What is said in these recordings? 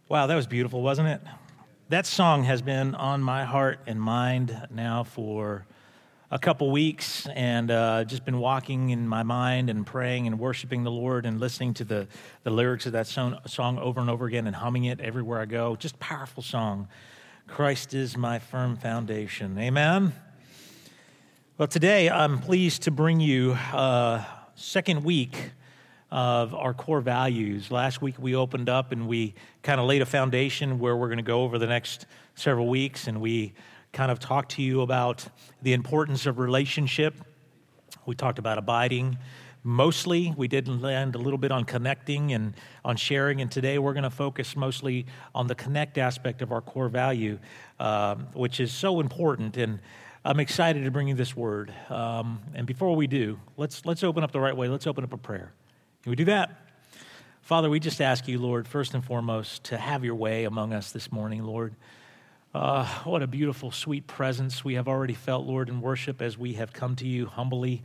Wow, that was beautiful, wasn't it? That song has been on my heart and mind now for a couple weeks, and just been walking in my mind and praying and worshiping the Lord and listening to the lyrics of that song over and over again and humming it everywhere I go. Just powerful song. Christ is my firm foundation. Amen? Well, today I'm pleased to bring you second week of our core values. Last week we opened up and we kind of laid a foundation where we're going to go over the next several weeks, and we kind of talked to you about the importance of relationship. We talked about abiding. Mostly, we did land a little bit on connecting and on sharing, and today we're going to focus mostly on the connect aspect of our core value, which is so important, and I'm excited to bring you this word. And before we do, let's open up the right way. Let's open up a prayer. Can we do that? Father, we just ask you, Lord, first and foremost, to have your way among us this morning, Lord. What a beautiful, sweet presence we have already felt, Lord, in worship as we have come to you humbly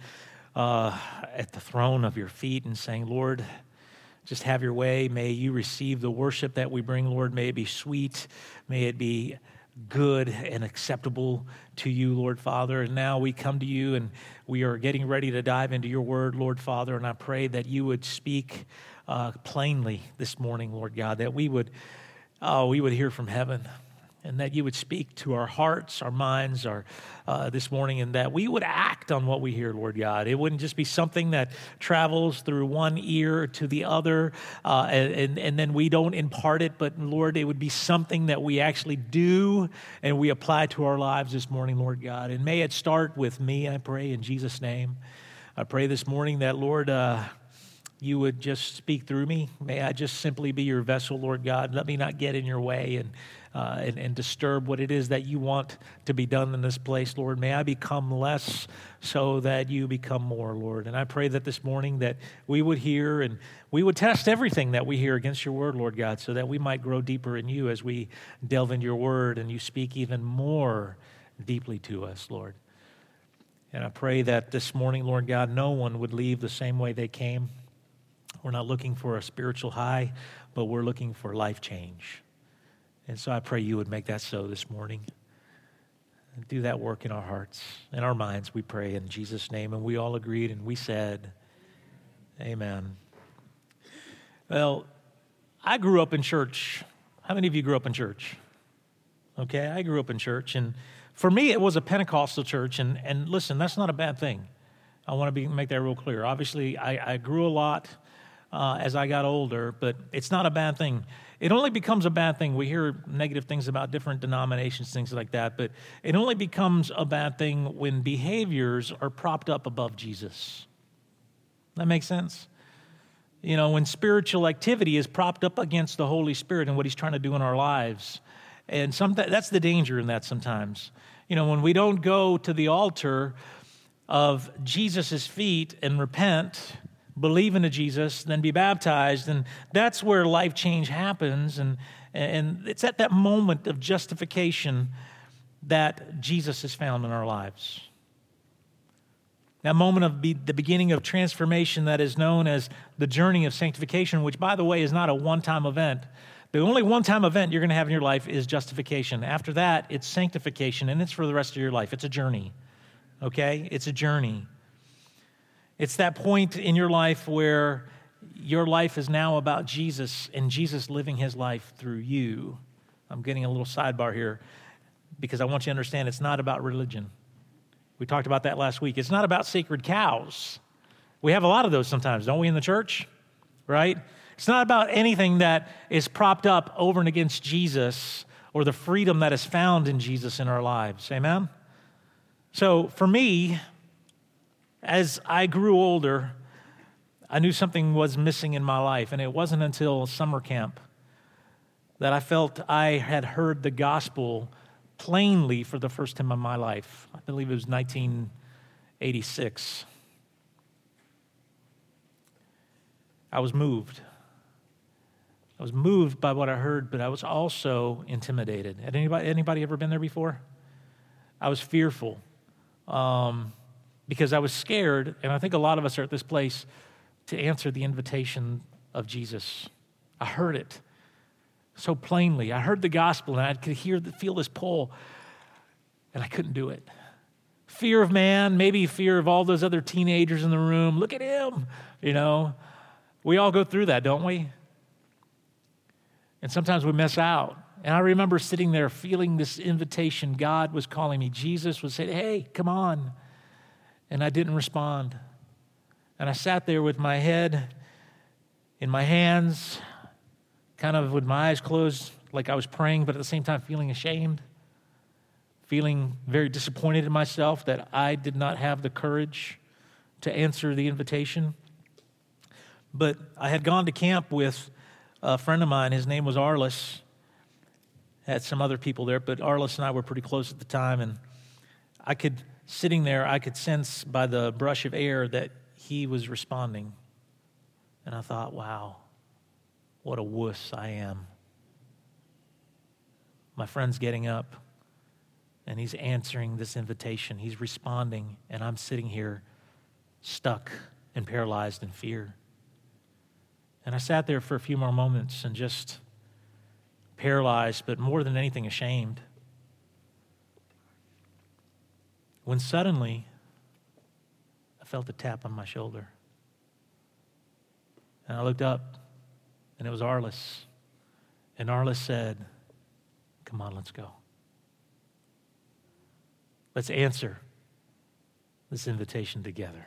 at the throne of your feet and saying, Lord, just have your way. May you receive the worship that we bring, Lord. May it be sweet. May it be good and acceptable to you, Lord Father. And now we come to you and we are getting ready to dive into your word, Lord Father. And I pray that you would speak plainly this morning, Lord God, that we would hear from heaven, and that you would speak to our hearts, our minds, this morning, and that we would act on what we hear, Lord God. It wouldn't just be something that travels through one ear to the other, and then we don't impart it, but Lord, it would be something that we actually do and we apply to our lives this morning, Lord God. And may it start with me, I pray, in Jesus' name. I pray this morning that, Lord, you would just speak through me. May I just simply be your vessel, Lord God. Let me not get in your way and disturb what it is that you want to be done in this place, Lord. May I become less so that you become more, Lord. And I pray that this morning that we would hear and we would test everything that we hear against your word, Lord God, so that we might grow deeper in you as we delve into your word and you speak even more deeply to us, Lord. And I pray that this morning, Lord God, no one would leave the same way they came. We're not looking for a spiritual high, but we're looking for life change. And so I pray you would make that so this morning. And do that work in our hearts, in our minds, we pray in Jesus' name. And we all agreed and we said, amen. Well, I grew up in church. How many of you grew up in church? Okay, I grew up in church. And for me, it was a Pentecostal church. And listen, that's not a bad thing. I want to make that real clear. Obviously, I grew a lot as I got older, but it's not a bad thing. It only becomes a bad thing. We hear negative things about different denominations, things like that, but it only becomes a bad thing when behaviors are propped up above Jesus. That makes sense? You know, when spiritual activity is propped up against the Holy Spirit and what he's trying to do in our lives. And that's the danger in that sometimes. You know, when we don't go to the altar of Jesus' feet and repent, believe into Jesus, then be baptized, and that's where life change happens, and it's at that moment of justification that Jesus is found in our lives. That moment of the beginning of transformation that is known as the journey of sanctification, which, by the way, is not a one-time event. The only one-time event you're going to have in your life is justification. After that, it's sanctification, and it's for the rest of your life. It's a journey, okay? It's a journey. It's that point in your life where your life is now about Jesus and Jesus living his life through you. I'm getting a little sidebar here because I want you to understand it's not about religion. We talked about that last week. It's not about sacred cows. We have a lot of those sometimes, don't we, in the church? Right? It's not about anything that is propped up over and against Jesus or the freedom that is found in Jesus in our lives. Amen? So for me, as I grew older, I knew something was missing in my life, and it wasn't until summer camp that I felt I had heard the gospel plainly for the first time in my life. I believe it was 1986. I was moved. I was moved by what I heard, but I was also intimidated. Had anybody ever been there before? I was fearful. Because I was scared, and I think a lot of us are at this place, to answer the invitation of Jesus. I heard it. so plainly. I heard the gospel and I could feel this pull, and I couldn't do it. Fear of man, maybe fear of all those other teenagers in the room. Look at him, We all go through that, don't we? And sometimes we miss out. And I remember sitting there feeling this invitation. God was calling me. Jesus was saying, hey, come on. And I didn't respond. And I sat there with my head in my hands, kind of with my eyes closed, like I was praying, but at the same time feeling ashamed, feeling very disappointed in myself that I did not have the courage to answer the invitation. But I had gone to camp with a friend of mine. His name was Arliss. Had some other people there, but Arliss and I were pretty close at the time, and sitting there, I could sense by the brush of air that he was responding. And I thought, wow, what a wuss I am. My friend's getting up, and he's answering this invitation. He's responding, and I'm sitting here stuck and paralyzed in fear. And I sat there for a few more moments and just paralyzed, but more than anything, ashamed. When suddenly, I felt a tap on my shoulder. And I looked up, and it was Arliss. And Arliss said, come on, let's go. Let's answer this invitation together.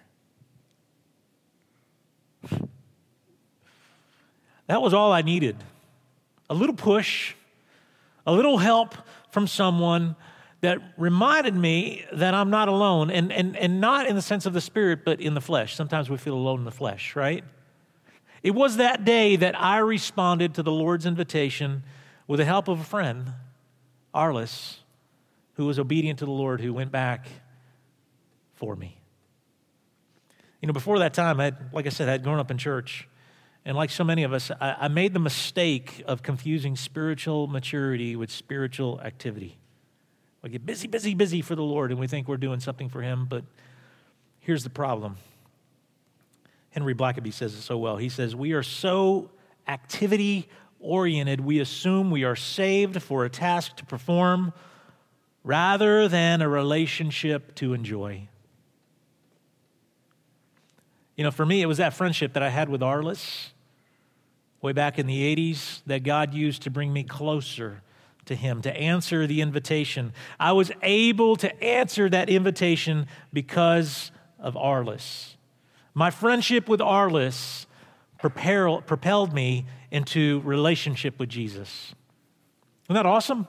That was all I needed. A little push, a little help from someone that reminded me that I'm not alone, and not in the sense of the spirit, but in the flesh. Sometimes we feel alone in the flesh, right? It was that day that I responded to the Lord's invitation with the help of a friend, Arliss, who was obedient to the Lord, who went back for me. Before that time, like I said, I had grown up in church. And like so many of us, I made the mistake of confusing spiritual maturity with spiritual activity. We get busy, busy, busy for the Lord, and we think we're doing something for Him. But here's the problem. Henry Blackaby says it so well. He says, we are so activity-oriented, we assume we are saved for a task to perform rather than a relationship to enjoy. For me, it was that friendship that I had with Arliss way back in the 80s that God used to bring me closer to Him, to answer the invitation. I was able to answer that invitation because of Arliss. My friendship with Arliss propelled me into relationship with Jesus. Isn't that awesome?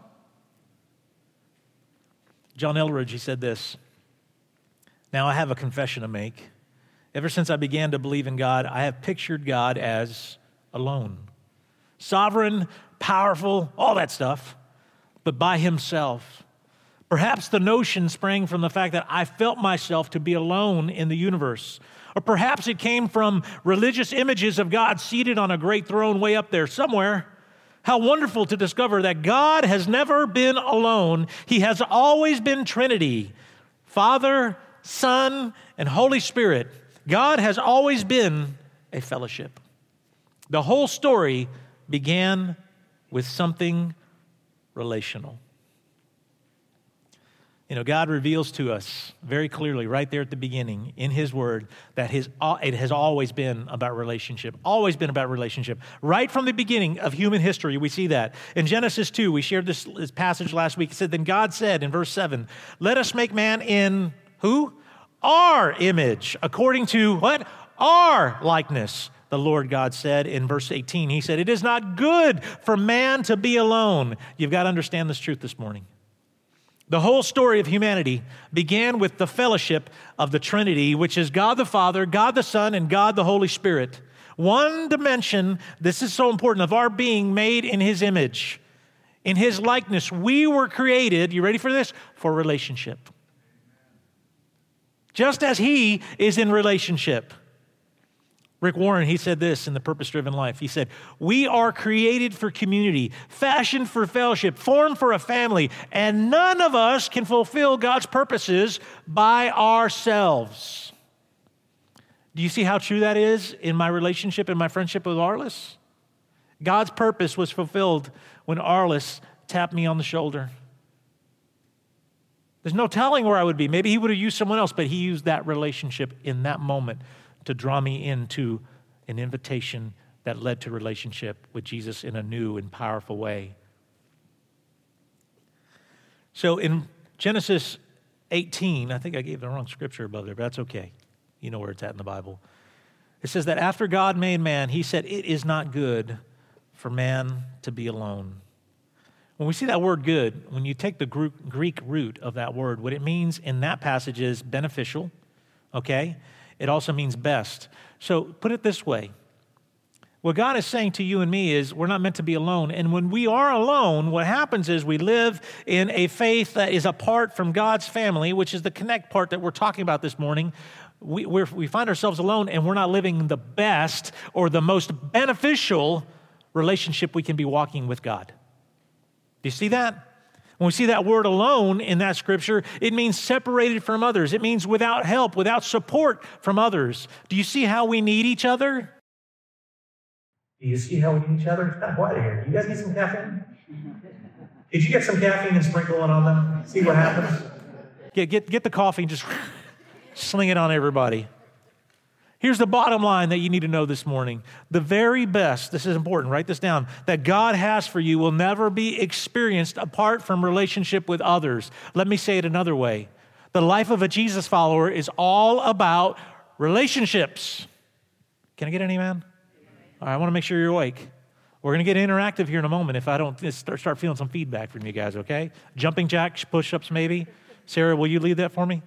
John Elridge, he said this, now I have a confession to make. Ever since I began to believe in God, I have pictured God as alone. Sovereign, powerful, all that stuff, but by Himself. Perhaps the notion sprang from the fact that I felt myself to be alone in the universe. Or perhaps it came from religious images of God seated on a great throne way up there somewhere. How wonderful to discover that God has never been alone. He has always been Trinity, Father, Son, and Holy Spirit. God has always been a fellowship. The whole story began with something relational. God reveals to us very clearly right there at the beginning in His Word that it has always been about relationship, always been about relationship. Right from the beginning of human history, we see that. In Genesis 2, we shared this passage last week. It said, then God said in verse 7, let us make man in who? Our image, according to what? Our likeness, the Lord God said in verse 18. He said, it is not good for man to be alone. You've got to understand this truth this morning. The whole story of humanity began with the fellowship of the Trinity, which is God the Father, God the Son, and God the Holy Spirit. One dimension, this is so important, of our being made in His image. In His likeness, we were created, you ready for this? For relationship. Just as He is in relationship. Rick Warren, he said this in The Purpose-Driven Life. He said, we are created for community, fashioned for fellowship, formed for a family, and none of us can fulfill God's purposes by ourselves. Do you see how true that is in my relationship and my friendship with Arliss? God's purpose was fulfilled when Arliss tapped me on the shoulder. There's no telling where I would be. Maybe he would have used someone else, but he used that relationship in that moment to draw me into an invitation that led to relationship with Jesus in a new and powerful way. So in Genesis 18, I think I gave the wrong scripture above there, but that's okay. You know where it's at in the Bible. It says that after God made man, he said, it is not good for man to be alone. When we see that word good, when you take the Greek root of that word, what it means in that passage is beneficial, okay? It also means best. So put it this way. What God is saying to you and me is we're not meant to be alone. And when we are alone, what happens is we live in a faith that is apart from God's family, which is the connect part that we're talking about this morning. We find ourselves alone and we're not living the best or the most beneficial relationship we can be walking with God. Do you see that? When we see that word alone in that scripture, it means separated from others. It means without help, without support from others. Do you see how we need each other? Do you see how we need each other? It's kind of quiet here. Do you guys get some caffeine? Did you get some caffeine and sprinkle it on them? See what happens? Get the coffee and just sling it on everybody. Here's the bottom line that you need to know this morning. The very best, this is important, write this down, that God has for you will never be experienced apart from relationship with others. Let me say it another way. The life of a Jesus follower is all about relationships. Can I get an amen? All right, I want to make sure you're awake. We're going to get interactive here in a moment if I don't start feeling some feedback from you guys, okay? Jumping jacks, push-ups maybe. Sarah, will you lead that for me?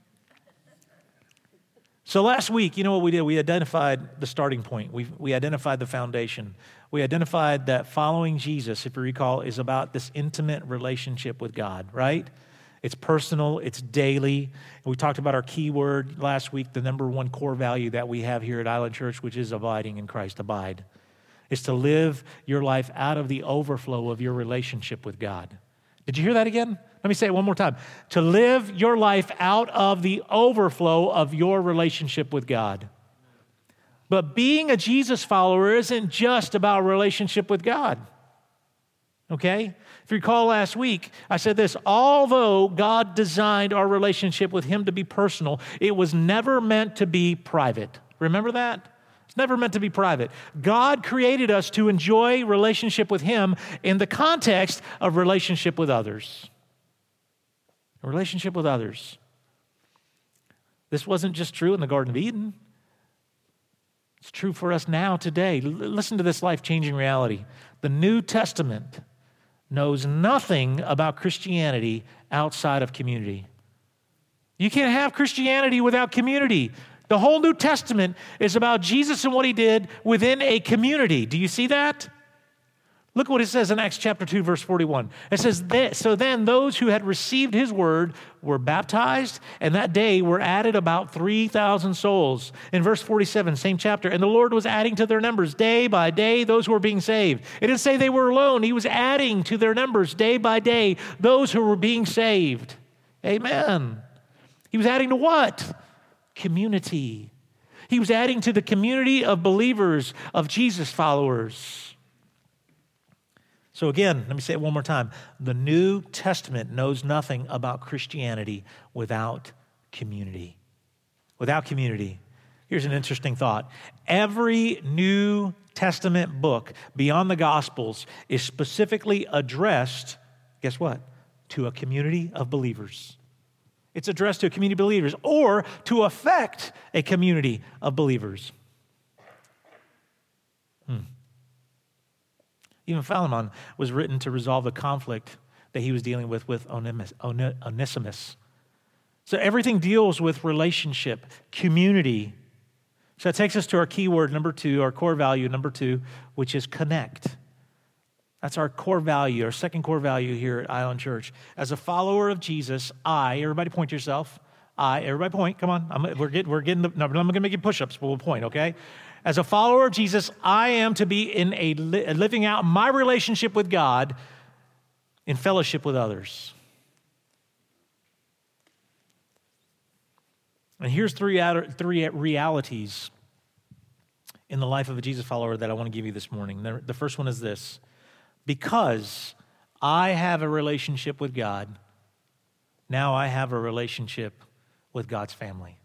So last week, you know what we did? We identified the starting point. We identified the foundation. We identified that following Jesus, if you recall, is about this intimate relationship with God, right? It's personal, it's daily. And we talked about our key word last week, the number one core value that we have here at Island Church, which is abiding in Christ, abide. It's to live your life out of the overflow of your relationship with God. Did you hear that again? Let me say it one more time. To live your life out of the overflow of your relationship with God. But being a Jesus follower isn't just about relationship with God. Okay? If you recall last week, I said this, although God designed our relationship with Him to be personal, it was never meant to be private. Remember that? It's never meant to be private. God created us to enjoy relationship with Him in the context of relationship with others. A relationship with others. This wasn't just true in the Garden of Eden. It's true for us now, today. Listen to this life-changing reality. The New Testament knows nothing about Christianity outside of community. You can't have Christianity without community. The whole New Testament is about Jesus and what He did within a community. Do you see that? Look what it says in Acts chapter 2, verse 41. It says, so then those who had received His word were baptized, and that day were added about 3,000 souls. In verse 47, same chapter, and the Lord was adding to their numbers day by day those who were being saved. It didn't say they were alone. He was adding to their numbers day by day those who were being saved. Amen. He was adding to what? Community. He was adding to the community of believers, of Jesus followers. So again, let me say it one more time. The New Testament knows nothing about Christianity without community. Without community. Here's an interesting thought. Every New Testament book beyond the Gospels is specifically addressed, guess what? To a community of believers. It's addressed to a community of believers or to affect a community of believers. Even Philemon was written to resolve the conflict that he was dealing with Onesimus. So everything deals with relationship, community. So that takes us to our key word, number 2, our core value, number 2, which is connect. That's our core value, our second core value here at Island Church. As a follower of Jesus, everybody point to yourself. Everybody point, come on. We're getting no, I'm going to make you push-ups, but we'll point, okay? As a follower of Jesus, I am to be in living out my relationship with God in fellowship with others. And here's three realities in the life of a Jesus follower that I want to give you this morning. The first one is this: because I have a relationship with God, now I have a relationship with God's family.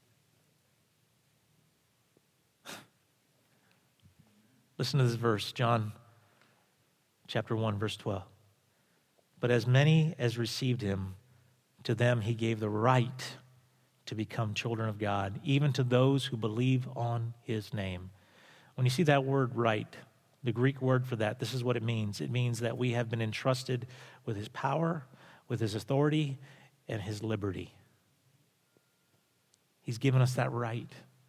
Listen to this verse, John chapter 1, verse 12. But as many as received him, to them he gave the right to become children of God, even to those who believe on his name. When you see that word right, the Greek word for that, this is what it means. It means that we have been entrusted with his power, with his authority, and his liberty. He's given us that right.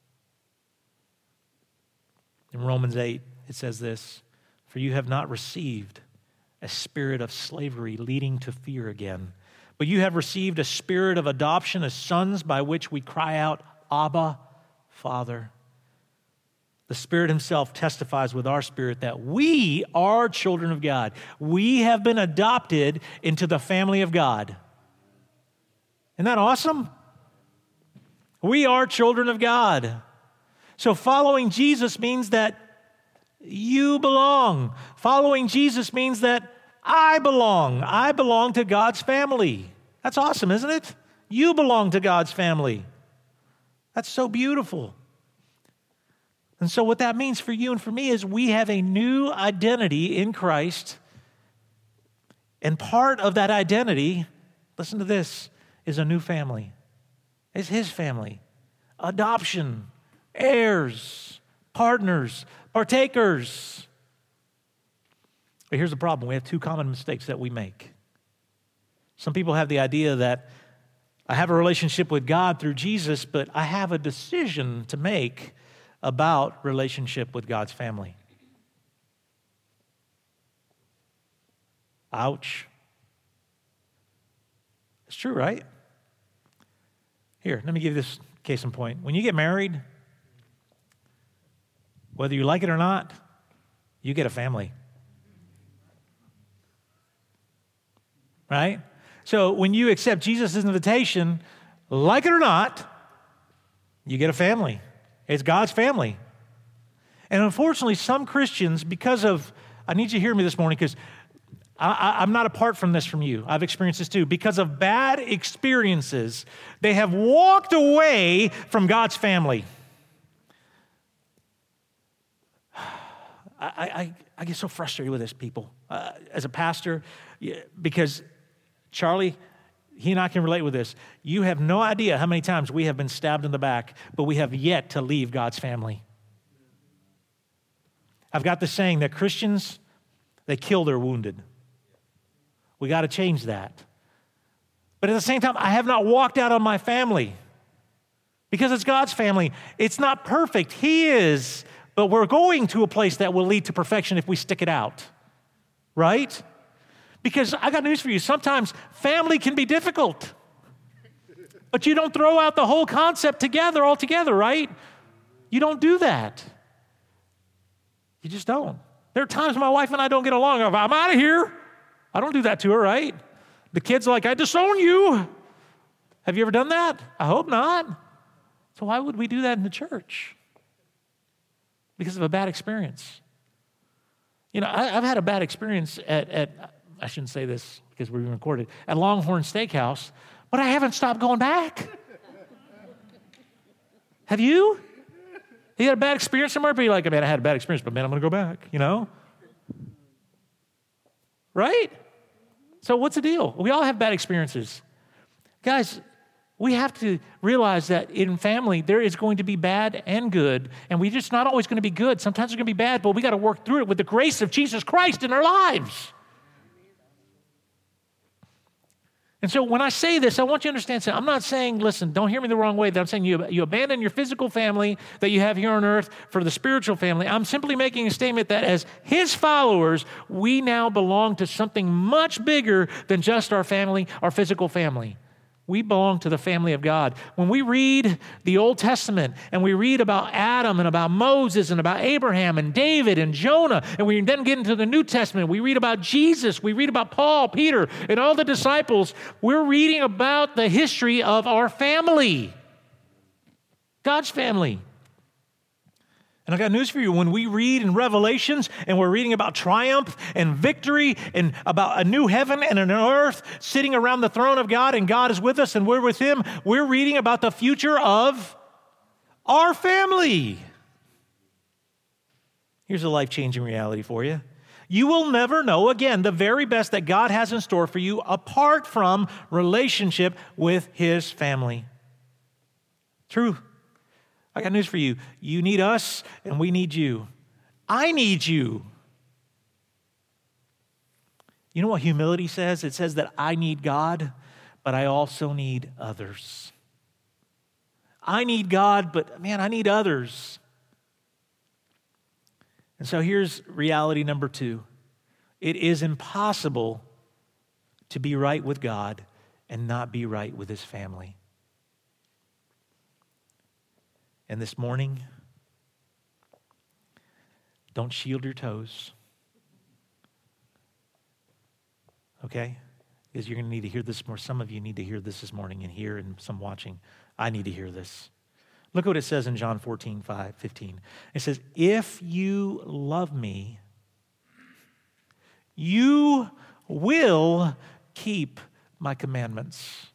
In Romans 8, it says this: for you have not received a spirit of slavery leading to fear again, but you have received a spirit of adoption as sons, by which we cry out, Abba, Father. The Spirit himself testifies with our spirit that we are children of God. We have been adopted into the family of God. Isn't that awesome? We are children of God. So following Jesus means that you belong. Following Jesus means that I belong. I belong to God's family. That's awesome, isn't it? You belong to God's family. That's so beautiful. And so what that means for you and for me is we have a new identity in Christ. And part of that identity, listen to this, is a new family. It's his family. Adoption, heirs, partners, partakers. But here's the problem. We have two common mistakes that we make. Some people have the idea that I have a relationship with God through Jesus, but I have a decision to make about relationship with God's family. Ouch. It's true, right? Here, let me give you this case in point. When you get married, whether you like it or not, you get a family. Right? So when you accept Jesus' invitation, like it or not, you get a family. It's God's family. And unfortunately, some Christians, because of, I need you to hear me this morning because I'm not apart from this from you. I've experienced this too. Because of bad experiences, they have walked away from God's family. I get so frustrated with this, people. As a pastor, because Charlie, he and I can relate with this. You have no idea how many times we have been stabbed in the back, but we have yet to leave God's family. I've got the saying that Christians, they kill their wounded. We got to change that. But at the same time, I have not walked out on my family because it's God's family. It's not perfect. He is. But we're going to a place that will lead to perfection if we stick it out. Right? Because I got news for you. Sometimes family can be difficult. But you don't throw out the whole concept altogether, right? You don't do that. You just don't. There are times my wife and I don't get along. I'm out of here. I don't do that to her, right? The kids are like, I disown you. Have you ever done that? I hope not. So why would we do that in the church? Because of a bad experience. You know, I've had a bad experience at I shouldn't say this because we're being recorded, at Longhorn Steakhouse, but I haven't stopped going back. Have you? You had a bad experience somewhere, but you're like, man, I had a bad experience, but man, I'm going to go back, you know? Right? So what's the deal? We all have bad experiences. Guys, we have to realize that in family, there is going to be bad and good, and we're just not always going to be good. Sometimes it's going to be bad, but we got to work through it with the grace of Jesus Christ in our lives. And so when I say this, I want you to understand something. I'm not saying, listen, don't hear me the wrong way, that I'm saying you abandon your physical family that you have here on earth for the spiritual family. I'm simply making a statement that as his followers, we now belong to something much bigger than just our family, our physical family. We belong to the family of God. When we read the Old Testament and we read about Adam and about Moses and about Abraham and David and Jonah, and we then get into the New Testament, we read about Jesus, we read about Paul, Peter, and all the disciples, we're reading about the history of our family, God's family. And I got news for you. When we read in Revelations and we're reading about triumph and victory and about a new heaven and an earth sitting around the throne of God and God is with us and we're with him, we're reading about the future of our family. Here's a life-changing reality for you. You will never know, again, the very best that God has in store for you apart from relationship with his family. True. I got news for you. You need us, and we need you. I need you. You know what humility says? It says that I need God, but I also need others. I need God, but man, I need others. And so here's reality number 2. It is impossible to be right with God and not be right with his family. And this morning, don't shield your toes. Okay? Because you're going to need to hear this more. Some of you need to hear this morning and hear, and some watching. I need to hear this. Look what it says in John 14:15. It says, if you love me, you will keep my commandments.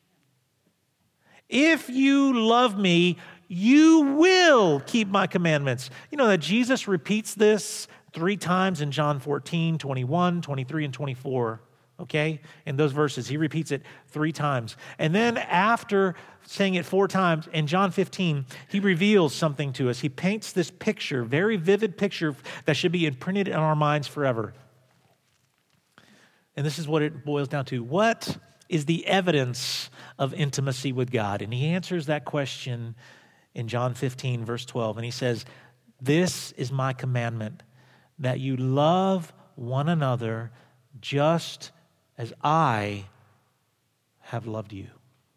If you love me, you will keep my commandments. You know that Jesus repeats this 3 times in John 14, 21, 23, and 24. Okay? In those verses, he repeats it 3 times. And then after saying it 4 times, in John 15, he reveals something to us. He paints this picture, very vivid picture that should be imprinted in our minds forever. And this is what it boils down to. What is the evidence of intimacy with God? And he answers that question in John 15, verse 12. And he says, this is my commandment, that you love one another just as I have loved you.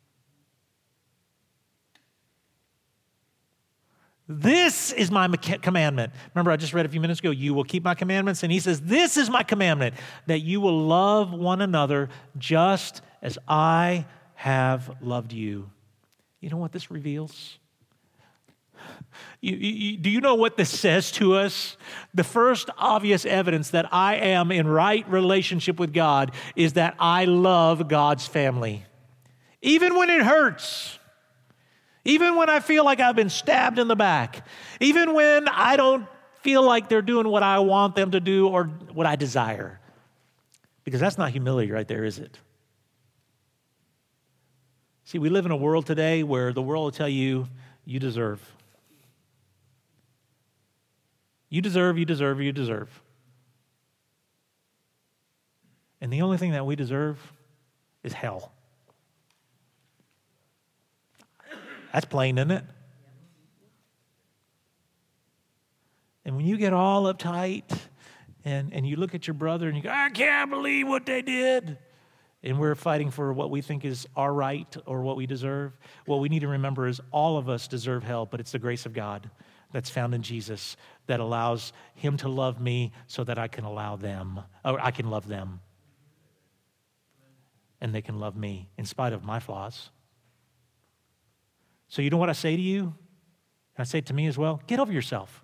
This is my commandment. Remember, I just read a few minutes ago, you will keep my commandments. And he says, this is my commandment, that you will love one another just as I have loved you. You know what this reveals? Do you know what this says to us? The first obvious evidence that I am in right relationship with God is that I love God's family. Even when it hurts. Even when I feel like I've been stabbed in the back. Even when I don't feel like they're doing what I want them to do or what I desire. Because that's not humility right there, is it? See, we live in a world today where the world will tell you, you deserve. You deserve, you deserve, you deserve. And the only thing that we deserve is hell. That's plain, isn't it? And when you get all uptight and you look at your brother and you go, I can't believe what they did, and we're fighting for what we think is our right or what we deserve, what we need to remember is all of us deserve hell, but it's the grace of God that's found in Jesus that allows him to love me so that I can allow them, or I can love them. And they can love me in spite of my flaws. So you know what I say to you? And I say it to me as well. Get over yourself.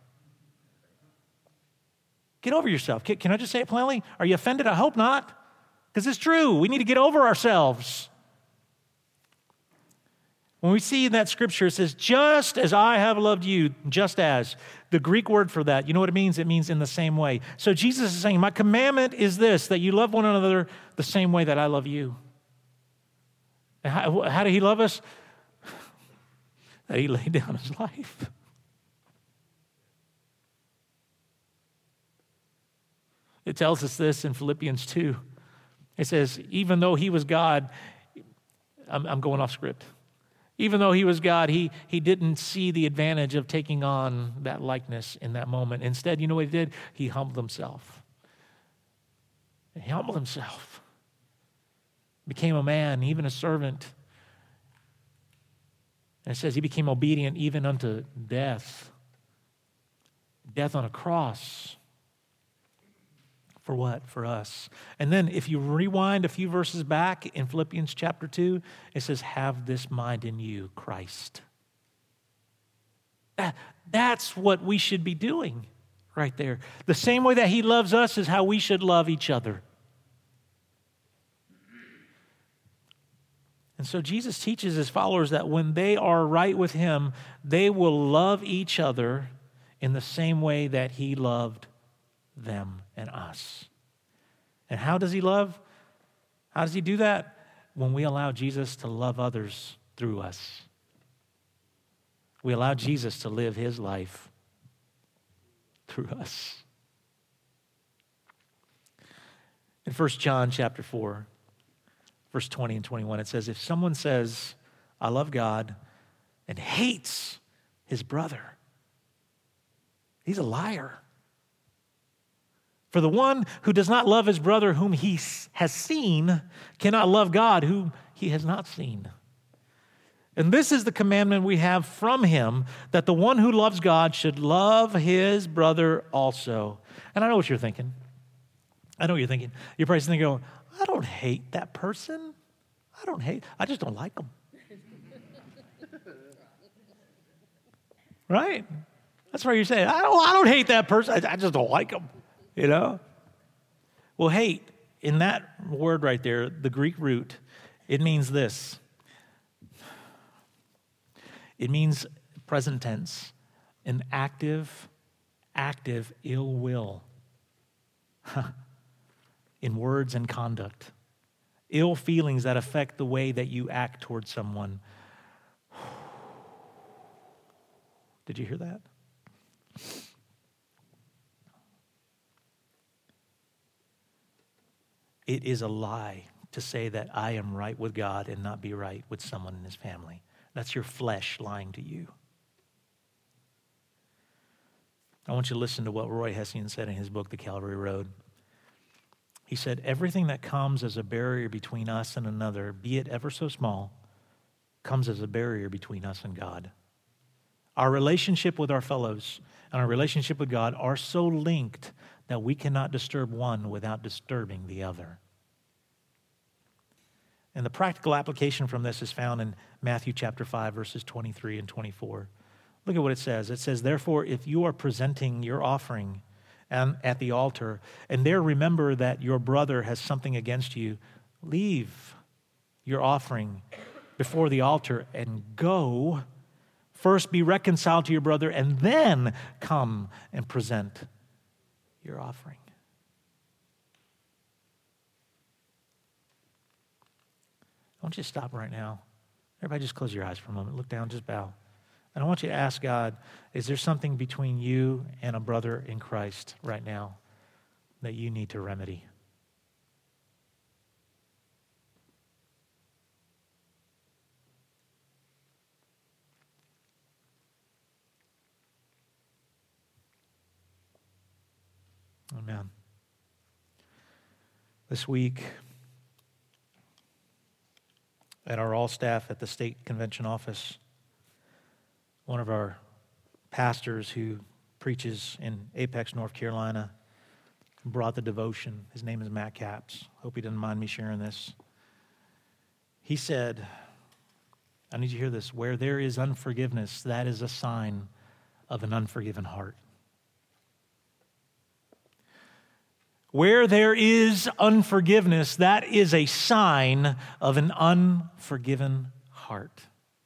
Get over yourself. Can I just say it plainly? Are you offended? I hope not. Because it's true. We need to get over ourselves. When we see in that scripture, it says, just as I have loved you, just as. The Greek word for that, you know what it means? It means in the same way. So Jesus is saying, my commandment is this, that you love one another the same way that I love you. And how did he love us? That he laid down his life. It tells us this in Philippians 2. It says, even though he was God, I'm going off script. Even though he was God, he didn't see the advantage of taking on that likeness in that moment. Instead, you know what he did? He humbled himself. He humbled himself. Became a man, even a servant. And it says he became obedient even unto death. Death on a cross. For what? For us. And then if you rewind a few verses back in Philippians chapter 2, it says, have this mind in you, Christ. That's what we should be doing right there. The same way that he loves us is how we should love each other. And so Jesus teaches his followers that when they are right with him, they will love each other in the same way that he loved them and us. And how does he love? How does he do that? When we allow Jesus to love others through us. We allow Jesus to live his life through us. In 1 John chapter 4, verse 20 and 21, it says, if someone says, I love God, and hates his brother, he's a liar. For the one who does not love his brother whom he has seen cannot love God whom he has not seen. And this is the commandment we have from him, that the one who loves God should love his brother also. And I know what you're thinking. I know what you're thinking. You're probably thinking, going, I don't hate that person. I just don't like them. Right? That's what you're saying. I don't hate that person. I just don't like them. You know? Well, hate, in that word right there, the Greek root, it means this. It means present tense, an active ill will in words and conduct. Ill feelings that affect the way that you act towards someone. Did you hear that? It is a lie to say that I am right with God and not be right with someone in his family. That's your flesh lying to you. I want you to listen to what Roy Hession said in his book, The Calvary Road. He said, everything that comes as a barrier between us and another, be it ever so small, comes as a barrier between us and God. Our relationship with our fellows and our relationship with God are so linked that we cannot disturb one without disturbing the other. And the practical application from this is found in Matthew chapter 5, verses 23 and 24. Look at what it says. It says, therefore, if you are presenting your offering at the altar, and there remember that your brother has something against you, leave your offering before the altar and go. First be reconciled to your brother, and then come and present your offering. I want you to stop right now. Everybody just close your eyes for a moment. Look down, just bow. And I want you to ask God, is there something between you and a brother in Christ right now that you need to remedy? Amen. This week, at our all staff at the state convention office, one of our pastors who preaches in Apex, North Carolina, brought the devotion. His name is Matt Capps. Hope he doesn't mind me sharing this. He said, I need you to hear this, where there is unforgiveness, that is a sign of an unforgiven heart. Where there is unforgiveness, that is a sign of an unforgiven heart.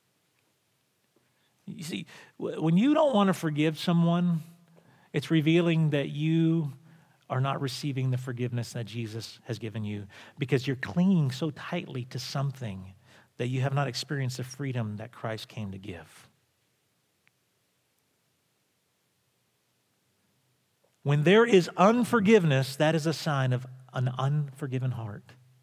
You see, when you don't want to forgive someone, it's revealing that you are not receiving the forgiveness that Jesus has given you because you're clinging so tightly to something that you have not experienced the freedom that Christ came to give. When there is unforgiveness, that is a sign of an unforgiven heart.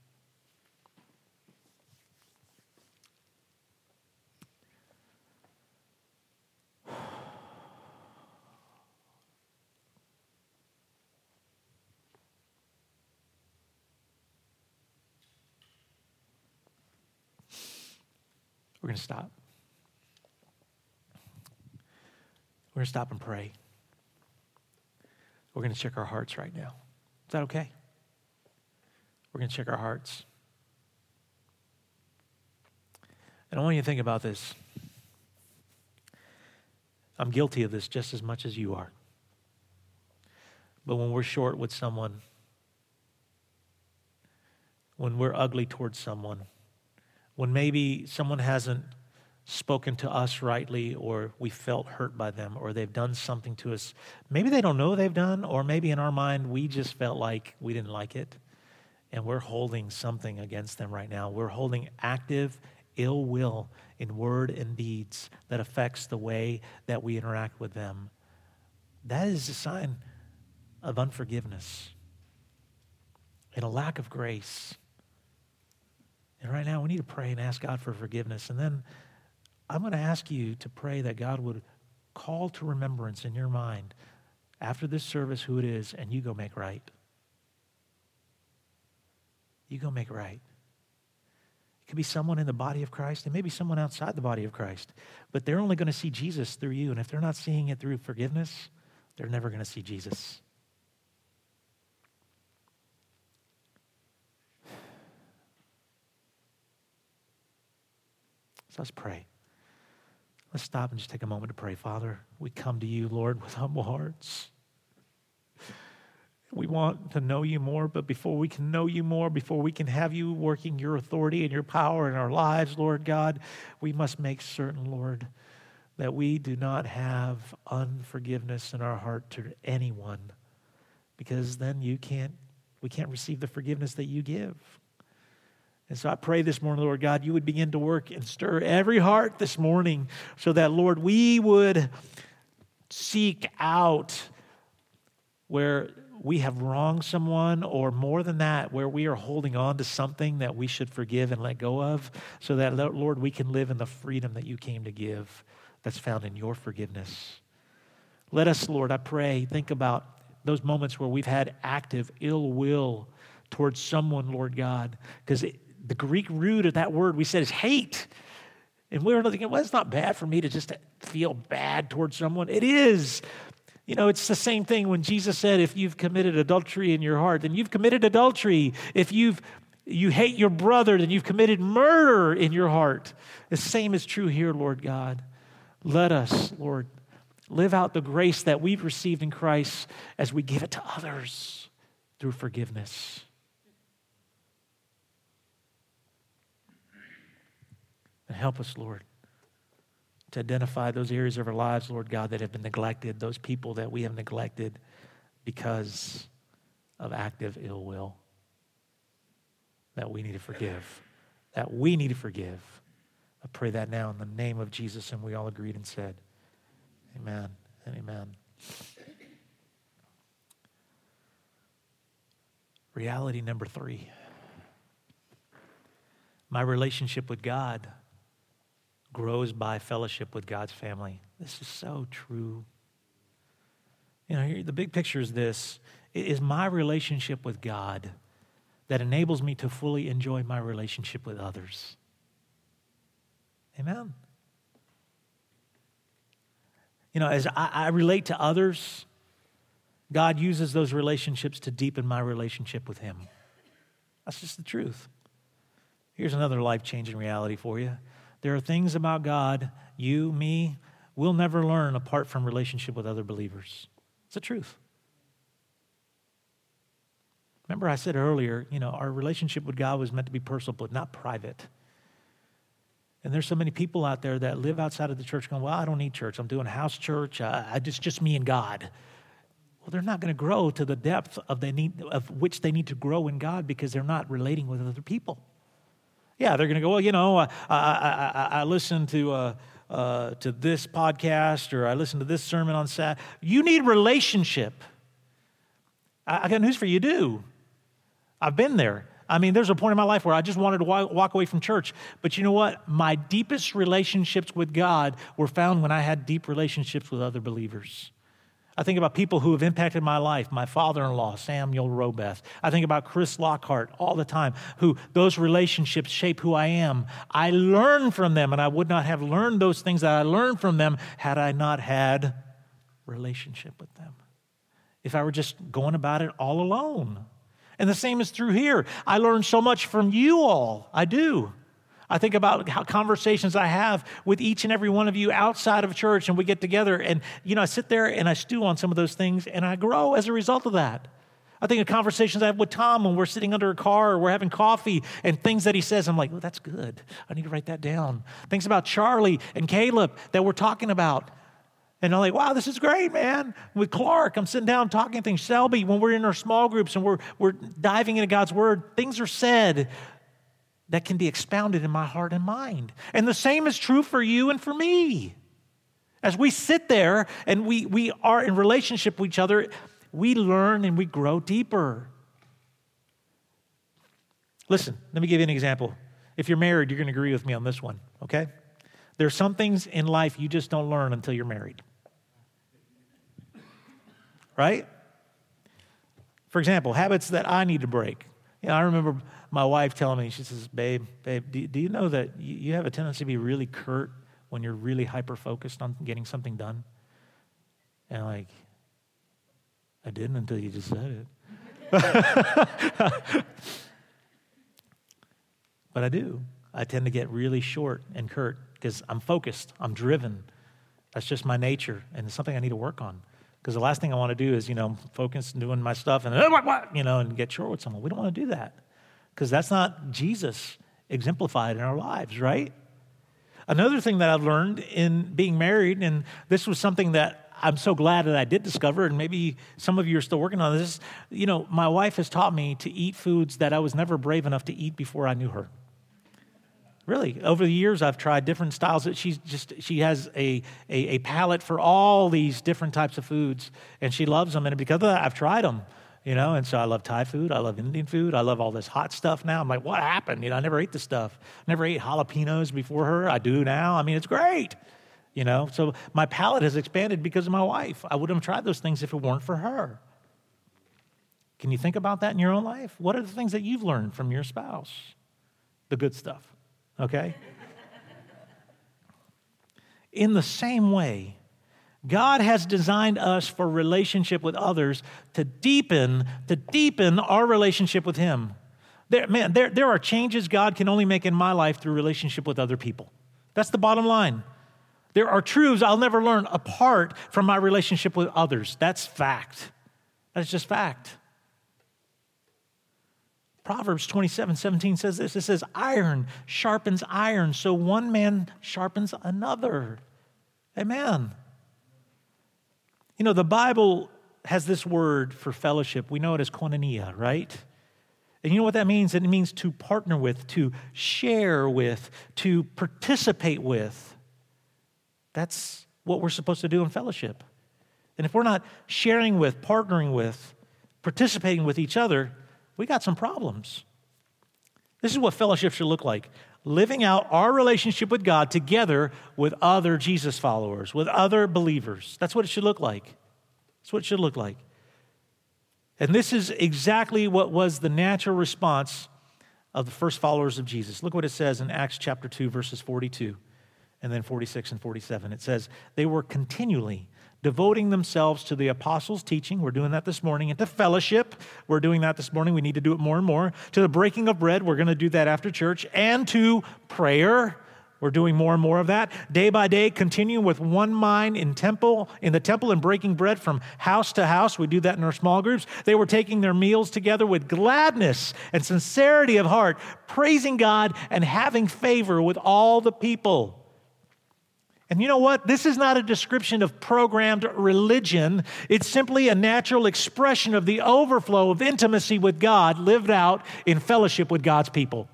We're going to stop. We're going to stop and pray. We're going to check our hearts right now. Is that okay? We're going to check our hearts. And I want you to think about this. I'm guilty of this just as much as you are. But when we're short with someone, when we're ugly towards someone, when maybe someone hasn't spoken to us rightly, or we felt hurt by them, or they've done something to us, maybe they don't know they've done, or maybe in our mind we just felt like we didn't like it, and we're holding something against them right now. We're holding active ill will in word and deeds that affects the way that we interact with them. That is a sign of unforgiveness and a lack of grace. And right now we need to pray and ask God for forgiveness. And then I'm going to ask you to pray that God would call to remembrance in your mind after this service who it is, and you go make right. You go make right. It could be someone in the body of Christ, and maybe someone outside the body of Christ, but they're only going to see Jesus through you, and if they're not seeing it through forgiveness, they're never going to see Jesus. So let's pray. Let's stop and just take a moment to pray. Father, we come to you, Lord, with humble hearts. We want to know you more, but before we can know you more, before we can have you working your authority and your power in our lives, Lord God, we must make certain, Lord, that we do not have unforgiveness in our heart to anyone, because then we can't receive the forgiveness that you give. And so I pray this morning, Lord God, you would begin to work and stir every heart this morning so that, Lord, we would seek out where we have wronged someone, or more than that, where we are holding on to something that we should forgive and let go of, so that, Lord, we can live in the freedom that you came to give that's found in your forgiveness. Let us, Lord, I pray, think about those moments where we've had active ill will towards someone, Lord God, because the Greek root of that word we said is hate. And we were thinking, well, it's not bad for me to just feel bad towards someone. It is. You know, it's the same thing when Jesus said, if you've committed adultery in your heart, then you've committed adultery. If you hate your brother, then you've committed murder in your heart. The same is true here, Lord God. Let us, Lord, live out the grace that we've received in Christ as we give it to others through forgiveness. And help us, Lord, to identify those areas of our lives, Lord God, that have been neglected, those people that we have neglected because of active ill will, that we need to forgive, I pray that now in the name of Jesus, and we all agreed and said, amen and amen. Reality number 3. My relationship with God grows by fellowship with God's family. This is so true. You know, the big picture is this. It is my relationship with God that enables me to fully enjoy my relationship with others. Amen. You know, as I relate to others, God uses those relationships to deepen my relationship with Him. That's just the truth. Here's another life-changing reality for you. There are things about God, you, me, we'll never learn apart from relationship with other believers. It's the truth. Remember I said earlier, you know, our relationship with God was meant to be personal, but not private. And there's so many people out there that live outside of the church going, well, I don't need church. I'm doing house church. It's just me and God. Well, they're not going to grow to the depth of which they need to grow in God because they're not relating with other people. Yeah, they're going to go, well, you know, I listen to this podcast, or I listen to this sermon on Saturday. You need relationship. I got news for you, you do. I've been there. I mean, there's a point in my life where I just wanted to walk away from church. But you know what? My deepest relationships with God were found when I had deep relationships with other believers. I think about people who have impacted my life, my father-in-law, Samuel Robeth. I think about Chris Lockhart all the time, who those relationships shape who I am. I learn from them, and I would not have learned those things that I learned from them had I not had relationship with them. If I were just going about it all alone. And the same is true here. I learn so much from you all. I do. I think about how conversations I have with each and every one of you outside of church, and we get together, and I sit there and I stew on some of those things, and I grow as a result of that. I think of conversations I have with Tom when we're sitting under a car or we're having coffee, and things that he says, I'm like, oh, that's good. I need to write that down. Things about Charlie and Caleb that we're talking about. And I'm like, wow, this is great, man. With Clark, I'm sitting down talking things. Selby, when we're in our small groups and we're diving into God's word, things are said that can be expounded in my heart and mind. And the same is true for you and for me. As we sit there and we are in relationship with each other, we learn and we grow deeper. Listen, let me give you an example. If you're married, you're going to agree with me on this one, okay? There's some things in life you just don't learn until you're married. Right? For example, habits that I need to break. I remember my wife telling me, she says, babe, do you know that you have a tendency to be really curt when you're really hyper-focused on getting something done? And I'm like, I didn't until you just said it. But I do. I tend to get really short and curt because I'm focused, I'm driven. That's just my nature, and it's something I need to work on. Because the last thing I want to do is, focus and doing my stuff and, and get short with someone. We don't want to do that because that's not Jesus exemplified in our lives, right? Another thing that I've learned in being married, and this was something that I'm so glad that I did discover, and maybe some of you are still working on this, my wife has taught me to eat foods that I was never brave enough to eat before I knew her. Really, over the years, I've tried different styles. She has a palate for all these different types of foods, and she loves them. And because of that, I've tried them, And so I love Thai food. I love Indian food. I love all this hot stuff now. I'm like, what happened? I never ate this stuff. Never ate jalapenos before her. I do now. I mean, it's great, So my palate has expanded because of my wife. I wouldn't have tried those things if it weren't for her. Can you think about that in your own life? What are the things that you've learned from your spouse? The good stuff. Okay? In the same way, God has designed us for relationship with others to deepen our relationship with Him. There are changes God can only make in my life through relationship with other people. That's the bottom line. There are truths I'll never learn apart from my relationship with others. That's fact. That's just fact. Proverbs 27:17 says this. It says, iron sharpens iron, so one man sharpens another. Amen. The Bible has this word for fellowship. We know it as koinonia, right? And you know what that means? It means to partner with, to share with, to participate with. That's what we're supposed to do in fellowship. And if we're not sharing with, partnering with, participating with each other, we got some problems. This is what fellowship should look like. Living out our relationship with God together with other Jesus followers, with other believers. That's what it should look like. That's what it should look like. And this is exactly what was the natural response of the first followers of Jesus. Look what it says in Acts chapter 2, verses 42 and then 46 and 47. It says, they were continually devoting themselves to the apostles' teaching. We're doing that this morning. And to fellowship. We're doing that this morning. We need to do it more and more. To the breaking of bread. We're going to do that after church. And to prayer. We're doing more and more of that. Day by day, continuing with one mind in the temple and breaking bread from house to house. We do that in our small groups. They were taking their meals together with gladness and sincerity of heart, praising God and having favor with all the people. And you know what? This is not a description of programmed religion. It's simply a natural expression of the overflow of intimacy with God lived out in fellowship with God's people.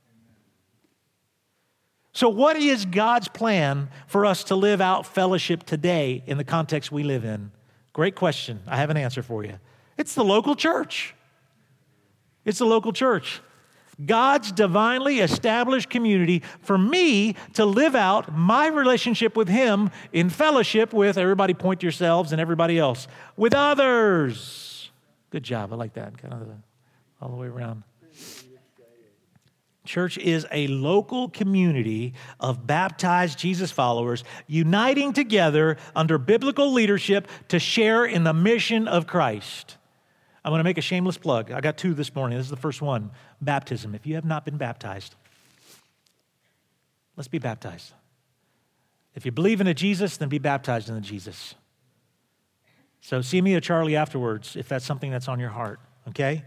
So what is God's plan for us to live out fellowship today in the context we live in? Great question. I have an answer for you. It's the local church. It's the local church. God's divinely established community for me to live out my relationship with Him in fellowship with, everybody point to yourselves and everybody else, with others. Good job. I like that. Kind of all the way around. Church is a local community of baptized Jesus followers uniting together under biblical leadership to share in the mission of Christ. I'm going to make a shameless plug. I got two this morning. This is the first one, baptism. If you have not been baptized, Let's be baptized. If you believe in a Jesus, then be baptized in the Jesus. So see me or Charlie afterwards if that's something that's on your heart, okay?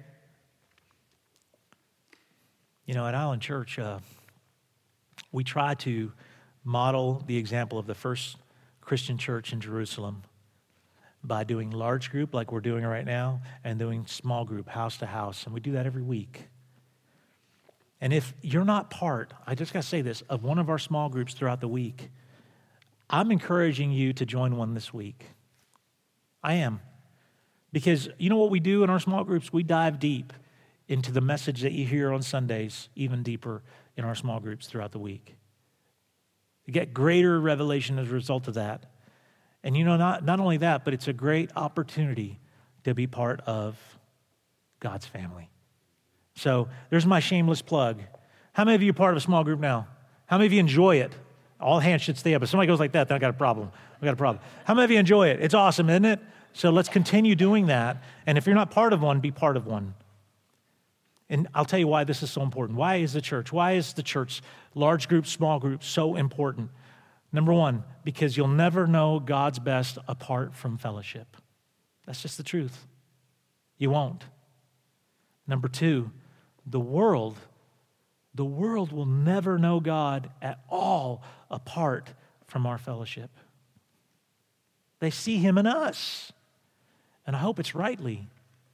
You know, at Island Church, we try to model the example of the first Christian church in Jerusalem by doing large group like we're doing right now and doing small group, house to house, and we do that every week. And if you're not part, I just got to say this, of one of our small groups throughout the week, I'm encouraging you to join one this week. I am. Because you know what we do in our small groups? We dive deep into the message that you hear on Sundays, even deeper in our small groups throughout the week. You get greater revelation as a result of that. And you know, not only that, but it's a great opportunity to be part of God's family. So there's my shameless plug. How many of you are part of a small group now? How many of you enjoy it? All hands should stay up. If somebody goes like that, then I got a problem. How many of you enjoy it? It's awesome, isn't it? So let's continue doing that. And if you're not part of one, be part of one. And I'll tell you why this is so important. Why is the church, large groups, small groups, so important? Number one, because you'll never know God's best apart from fellowship. That's just the truth. You won't. Number two, the world will never know God at all apart from our fellowship. They see him in us, and I hope it's rightly.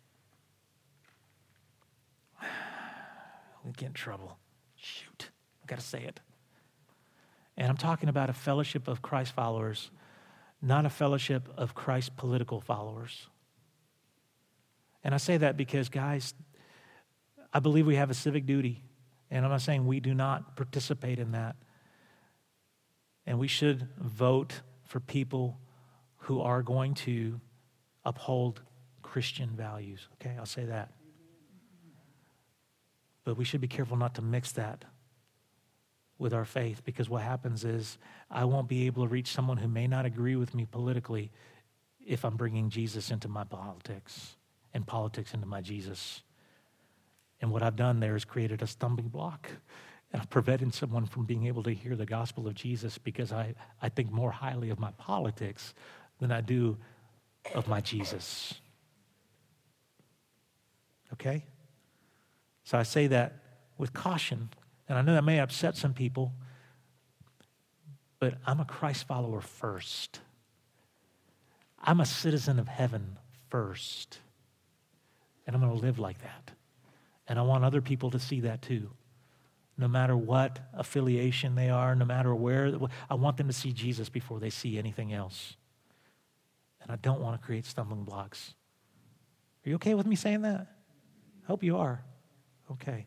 We get in trouble. Shoot, I've got to say it. And I'm talking about a fellowship of Christ followers, not a fellowship of Christ political followers. And I say that because, guys, I believe we have a civic duty. And I'm not saying we do not participate in that. And we should vote for people who are going to uphold Christian values. Okay, I'll say that. But we should be careful not to mix that with our faith, because what happens is I won't be able to reach someone who may not agree with me politically if I'm bringing Jesus into my politics and politics into my Jesus. And what I've done there is created a stumbling block, and I've prevented someone from being able to hear the gospel of Jesus because I think more highly of my politics than I do of my Jesus. Okay? So I say that with caution, and I know that may upset some people, but I'm a Christ follower first. I'm a citizen of heaven first, and I'm going to live like that. And I want other people to see that too. No matter what affiliation they are, no matter where, I want them to see Jesus before they see anything else. And I don't want to create stumbling blocks. Are you okay with me saying that? I hope you are. Okay.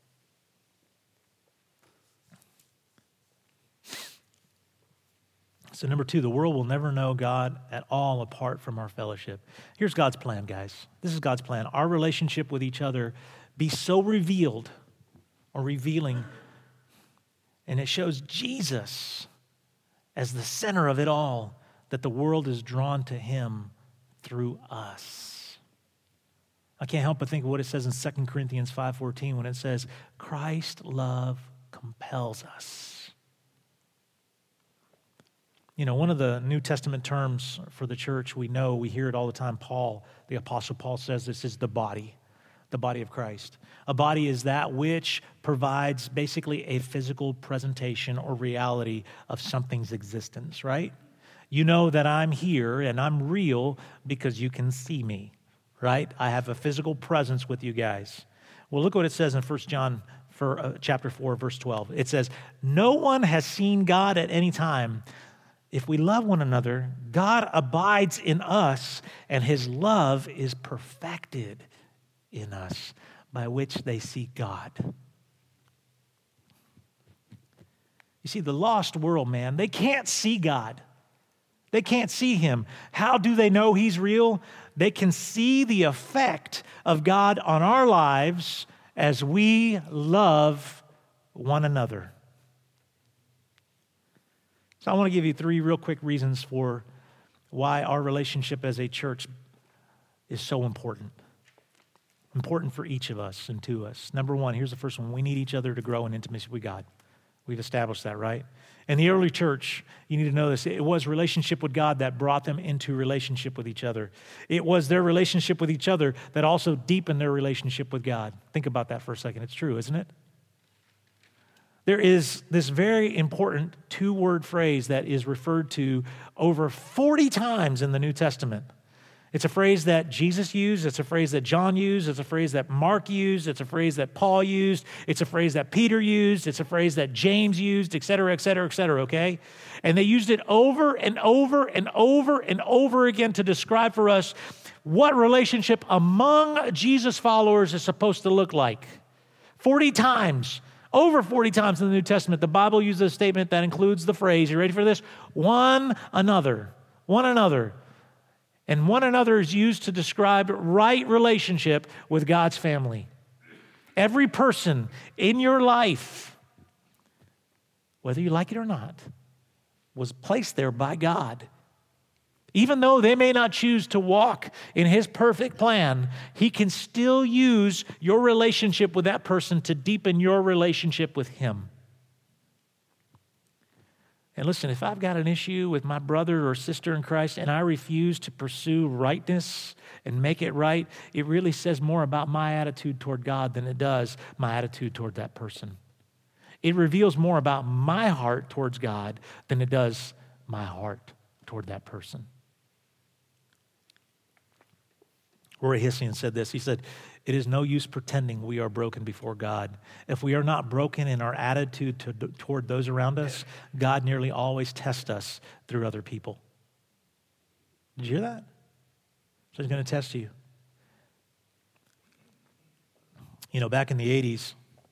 So number two, the world will never know God at all apart from our fellowship. Here's God's plan, guys. This is God's plan. Our relationship with each other be so revealed or revealing, and it shows Jesus as the center of it all, that the world is drawn to him through us. I can't help but think of what it says in 2 Corinthians 5:14 when it says, Christ's love compels us. You know, one of the New Testament terms for the church, we hear it all the time. Paul, the Apostle Paul says this is the body of Christ. A body is that which provides basically a physical presentation or reality of something's existence, right? You know that I'm here and I'm real because you can see me, right? I have a physical presence with you guys. Well, look what it says in 1 John chapter 4, verse 12. It says, no one has seen God at any time. If we love one another, God abides in us, and his love is perfected in us, by which they see God. You see, the lost world, man, they can't see God. They can't see him. How do they know he's real? They can see the effect of God on our lives as we love one another. So I want to give you 3 real quick reasons for why our relationship as a church is so important. Important for each of us and to us. Number 1, here's the first one. We need each other to grow in intimacy with God. We've established that, right? In the early church, you need to know this, it was relationship with God that brought them into relationship with each other. It was their relationship with each other that also deepened their relationship with God. Think about that for a second. It's true, isn't it? There is this very important two-word phrase that is referred to over 40 times in the New Testament. It's a phrase that Jesus used. It's a phrase that John used. It's a phrase that Mark used. It's a phrase that Paul used. It's a phrase that Peter used. It's a phrase that James used, et cetera, okay? And they used it over and over and over and over again to describe for us what relationship among Jesus followers is supposed to look like. 40 times, over 40 times in the New Testament, the Bible uses a statement that includes the phrase, you ready for this? One another. One another. And one another is used to describe right relationship with God's family. Every person in your life, whether you like it or not, was placed there by God. Even though they may not choose to walk in His perfect plan, He can still use your relationship with that person to deepen your relationship with Him. And listen, if I've got an issue with my brother or sister in Christ and I refuse to pursue rightness and make it right, it really says more about my attitude toward God than it does my attitude toward that person. It reveals more about my heart towards God than it does my heart toward that person. Roy Hession said this. He said, "It is no use pretending we are broken before God. If we are not broken in our attitude toward those around us, God nearly always tests us through other people." Did you hear that? So He's going to test you. You know, back in the 80s,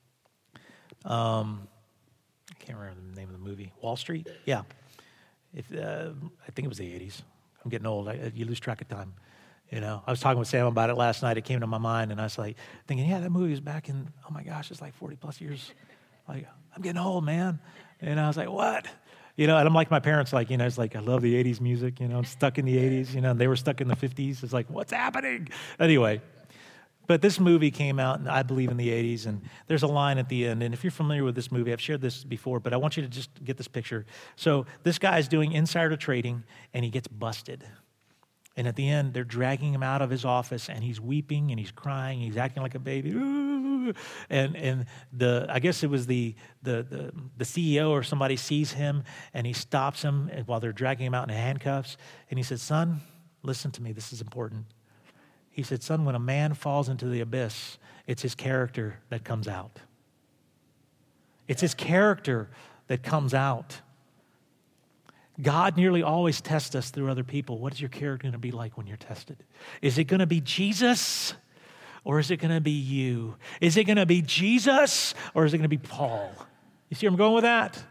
I can't remember the name of the movie. Wall Street? Yeah. I think it was the 80s. I'm getting old. You lose track of time. You know, I was talking with Sam about it last night. It came to my mind, and I was like thinking, yeah, that movie was back in, oh my gosh, it's like 40 plus years. Like, I'm getting old, man. And I was like, what? You know, and I'm like my parents, like, you know, it's like, I love the 80s music, you know, I'm stuck in the 80s, you know, and they were stuck in the 50s. It's like, what's happening? Anyway, but this movie came out, I believe, in the 80s, and there's a line at the end, and if you're familiar with this movie, I've shared this before, but I want you to just get this picture. So this guy's doing insider trading, and he gets busted. And at the end, they're dragging him out of his office, and he's weeping, and he's crying, he's acting like a baby. And I guess it was the CEO or somebody sees him, and he stops him while they're dragging him out in handcuffs. And he said, "Son, listen to me. This is important." He said, "Son, when a man falls into the abyss, it's his character that comes out. It's his character that comes out." God nearly always tests us through other people. What is your character going to be like when you're tested? Is it going to be Jesus, or is it going to be you? Is it going to be Jesus, or is it going to be Paul? You see where I'm going with that?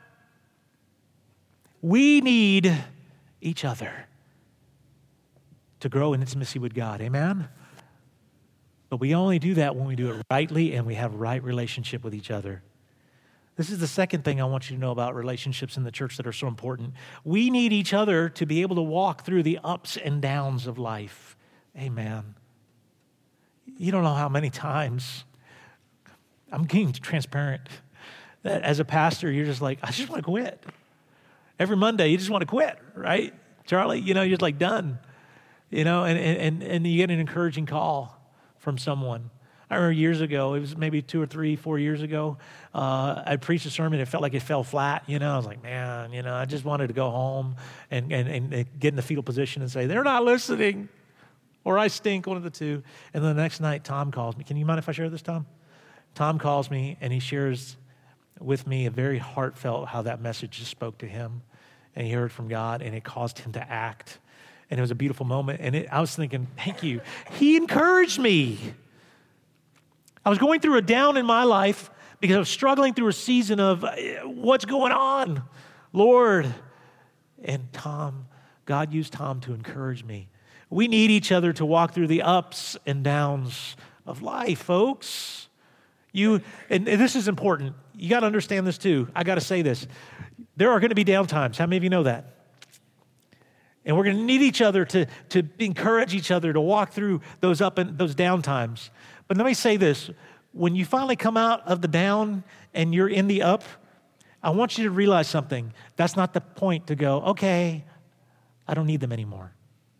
We need each other to grow in intimacy with God. Amen? But we only do that when we do it rightly and we have right relationship with each other. This is the second thing I want you to know about relationships in the church that are so important. We need each other to be able to walk through the ups and downs of life. Amen. You don't know how many times, I'm being transparent, that as a pastor, you're just like, I just want to quit. Every Monday, you just want to quit, right? Charlie, you know, you're just like done. You know, and you get an encouraging call from someone. I remember years ago, it was maybe 2 or 3, 4 years ago, I preached a sermon, it felt like it fell flat, you know. I was like, man, you know, I just wanted to go home and get in the fetal position and say, they're not listening, or I stink, one of the two. And then the next night, Tom calls me. Can you mind if I share this, Tom? Tom calls me, and he shares with me a very heartfelt how that message just spoke to him, and he heard from God, and it caused him to act. And it was a beautiful moment, and I was thinking, thank you. He encouraged me. I was going through a down in my life because I was struggling through a season of what's going on, Lord. And God used Tom to encourage me. We need each other to walk through the ups and downs of life, folks. And this is important. You got to understand this too. I got to say this. There are going to be down times. How many of you know that? And we're going to need each other to encourage each other to walk through those those down times. But let me say this. When you finally come out of the down and you're in the up, I want you to realize something. That's not the point to go, okay, I don't need them anymore.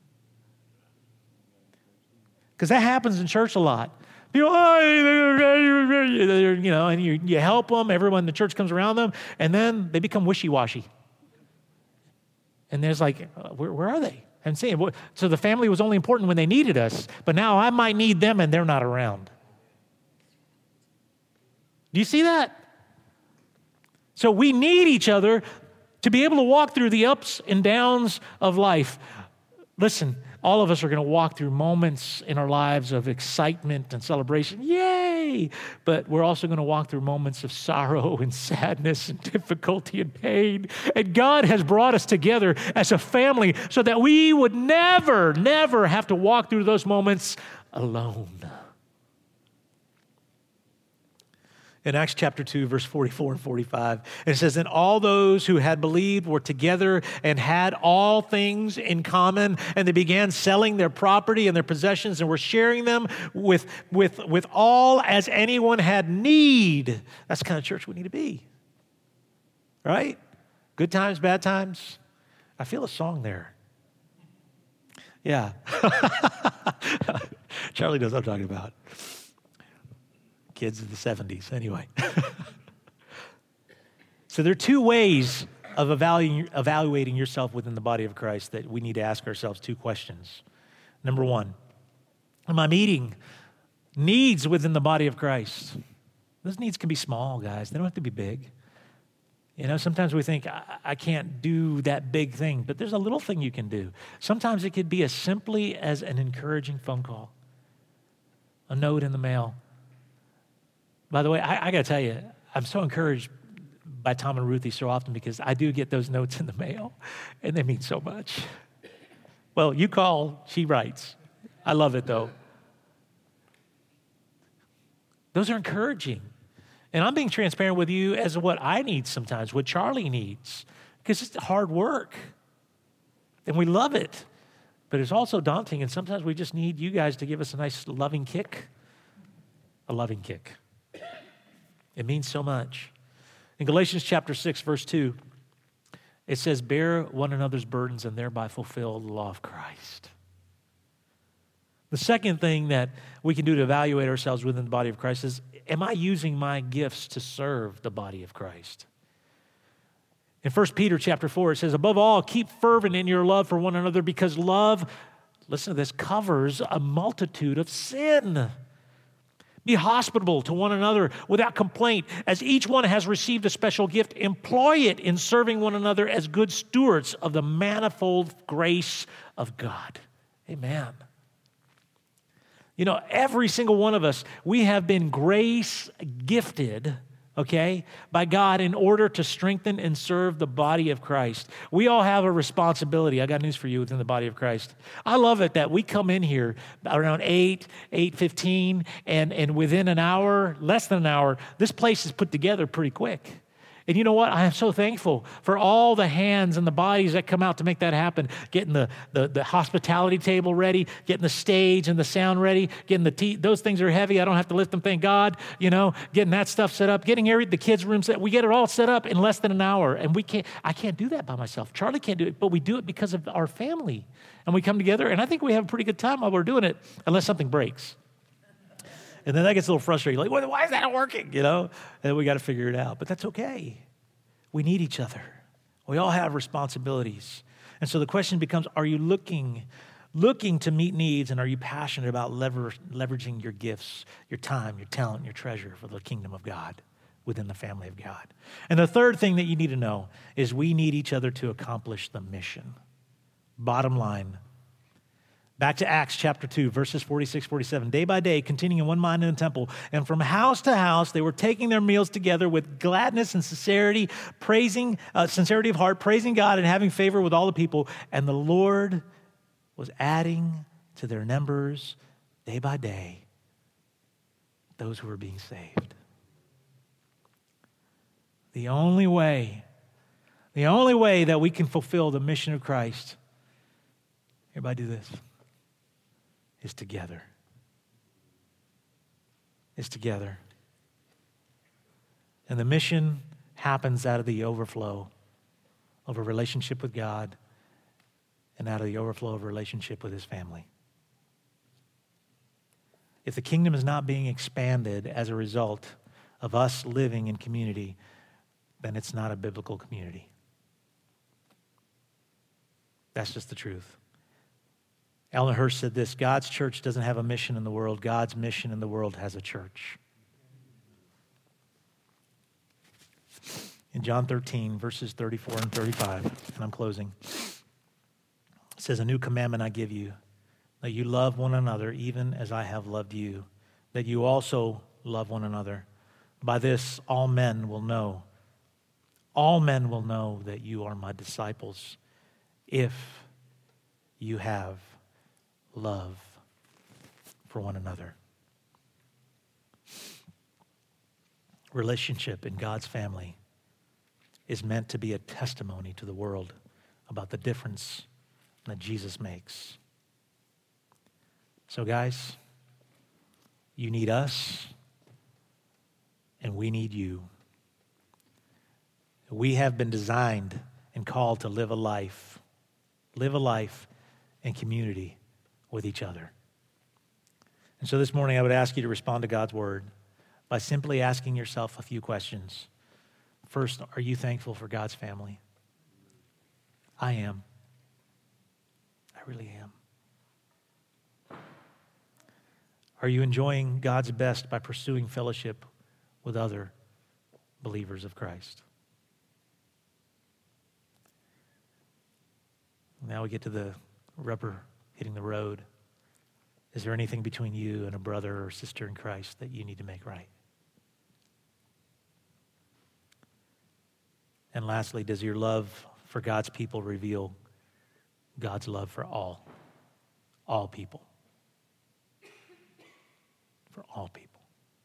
Because that happens in church a lot. People, and you help them, everyone in the church comes around them, and then they become wishy-washy. And there's like, where are they? I'm saying, so the family was only important when they needed us, but now I might need them and they're not around. Do you see that? So we need each other to be able to walk through the ups and downs of life. Listen, all of us are going to walk through moments in our lives of excitement and celebration. Yay! But we're also going to walk through moments of sorrow and sadness and difficulty and pain. And God has brought us together as a family so that we would never, never have to walk through those moments alone. In Acts chapter 2, verse 44 and 45, it says, and all those who had believed were together and had all things in common, and they began selling their property and their possessions and were sharing them with all as anyone had need. That's the kind of church we need to be, right? Good times, bad times. I feel a song there. Yeah. Charlie knows what I'm talking about. Kids of the 70s, anyway. So there are two ways of evaluating yourself within the body of Christ that we need to ask ourselves two questions. Number one, am I meeting needs within the body of Christ? Those needs can be small, guys. They don't have to be big. You know, sometimes we think, I can't do that big thing, but there's a little thing you can do. Sometimes it could be as simply as an encouraging phone call, a note in the mail. By the way, I got to tell you, I'm so encouraged by Tom and Ruthie so often because I do get those notes in the mail, and they mean so much. Well, you call, she writes. I love it, though. Those are encouraging. And I'm being transparent with you as what I need sometimes, what Charlie needs, because it's hard work, and we love it. But it's also daunting, and sometimes we just need you guys to give us a nice loving kick, a loving kick. It means so much. In Galatians chapter 6, verse 2, it says, bear one another's burdens and thereby fulfill the law of Christ. The second thing that we can do to evaluate ourselves within the body of Christ is, am I using my gifts to serve the body of Christ? In 1 Peter chapter 4, it says, above all, keep fervent in your love for one another because love, listen to this, covers a multitude of sin. Be hospitable to one another without complaint. As each one has received a special gift, employ it in serving one another as good stewards of the manifold grace of God. Amen. You know, every single one of us, we have been grace gifted, okay, by God in order to strengthen and serve the body of Christ. We all have a responsibility. I got news for you within the body of Christ. I love it that we come in here around 8:15, and within an hour, less than an hour, this place is put together pretty quick. And you know what? I am so thankful for all the hands and the bodies that come out to make that happen. Getting the hospitality table ready, getting the stage and the sound ready, getting those things are heavy. I don't have to lift them, thank God. You know, getting that stuff set up, getting the kids' room set. We get it all set up in less than an hour. And I can't do that by myself. Charlie can't do it, but we do it because of our family. And we come together, and I think we have a pretty good time while we're doing it, unless something breaks. And then that gets a little frustrating. Like, why is that not working? You know, and we got to figure it out. But that's okay. We need each other. We all have responsibilities. And so the question becomes, are you looking to meet needs, and are you passionate about leveraging your gifts, your time, your talent, your treasure for the kingdom of God within the family of God? And the third thing that you need to know is we need each other to accomplish the mission. Bottom line. Back to Acts chapter 2, verses 46, 47. Day by day, continuing in one mind in the temple, and from house to house, they were taking their meals together with gladness and sincerity, sincerity of heart, praising God and having favor with all the people. And the Lord was adding to their numbers day by day those who were being saved. The only way that we can fulfill the mission of Christ, everybody do this, is together. Is together. And the mission happens out of the overflow of a relationship with God and out of the overflow of a relationship with his family. If the kingdom is not being expanded as a result of us living in community, then it's not a biblical community. That's just the truth. Alan Hirsch said this: God's church doesn't have a mission in the world. God's mission in the world has a church. In John 13, verses 34 and 35, and I'm closing, it says, "A new commandment I give you, that you love one another even as I have loved you, that you also love one another. By this all men will know that you are my disciples, if you have love for one another." Relationship in God's family is meant to be a testimony to the world about the difference that Jesus makes. So guys, you need us and we need you. We have been designed and called to live a life in community with each other. And so this morning I would ask you to respond to God's word by simply asking yourself a few questions. First, are you thankful for God's family? I am. I really am. Are you enjoying God's best by pursuing fellowship with other believers of Christ? Now we get to the rubber hitting the road. Is there anything between you and a brother or sister in Christ that you need to make right? And lastly, does your love for God's people reveal God's love for all people? For all people.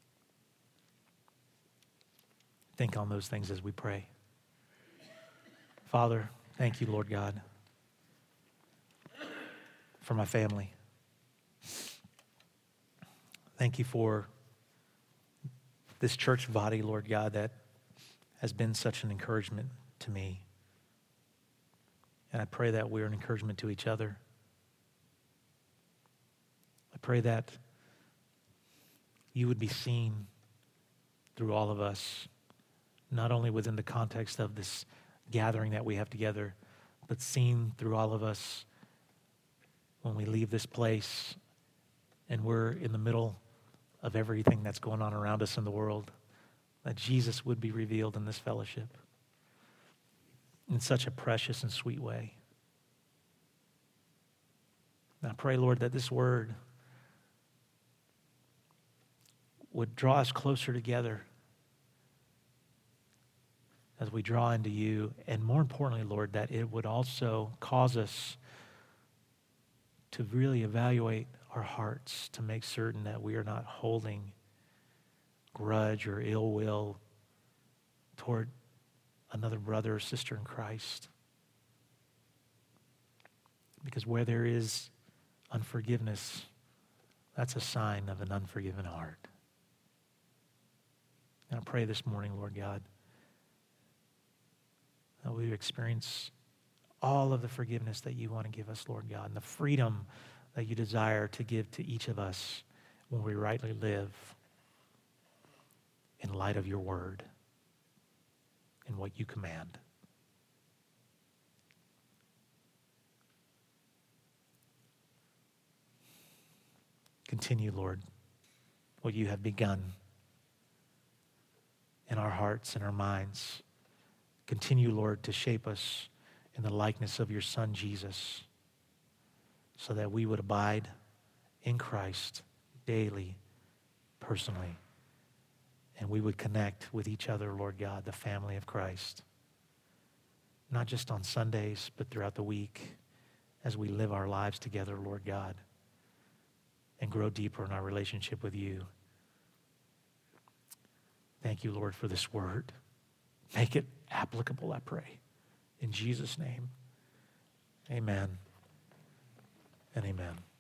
Think on those things as we pray. Father, thank you, Lord God, for my family. Thank you for this church body, Lord God, that has been such an encouragement to me. And I pray that we're an encouragement to each other. I pray that you would be seen through all of us, not only within the context of this gathering that we have together, but seen through all of us when we leave this place and we're in the middle of everything that's going on around us in the world, that Jesus would be revealed in this fellowship in such a precious and sweet way. And I pray, Lord, that this word would draw us closer together as we draw into you, and more importantly, Lord, that it would also cause us to really evaluate our hearts to make certain that we are not holding grudge or ill will toward another brother or sister in Christ. Because where there is unforgiveness, that's a sign of an unforgiven heart. And I pray this morning, Lord God, that we experience all of the forgiveness that you want to give us, Lord God, and the freedom that you desire to give to each of us when we rightly live in light of your word and what you command. Continue, Lord, what you have begun in our hearts and our minds. Continue, Lord, to shape us in the likeness of your Son, Jesus, so that we would abide in Christ daily, personally, and we would connect with each other, Lord God, the family of Christ, not just on Sundays, but throughout the week as we live our lives together, Lord God, and grow deeper in our relationship with you. Thank you, Lord, for this word. Make it applicable, I pray. In Jesus' name, amen and amen.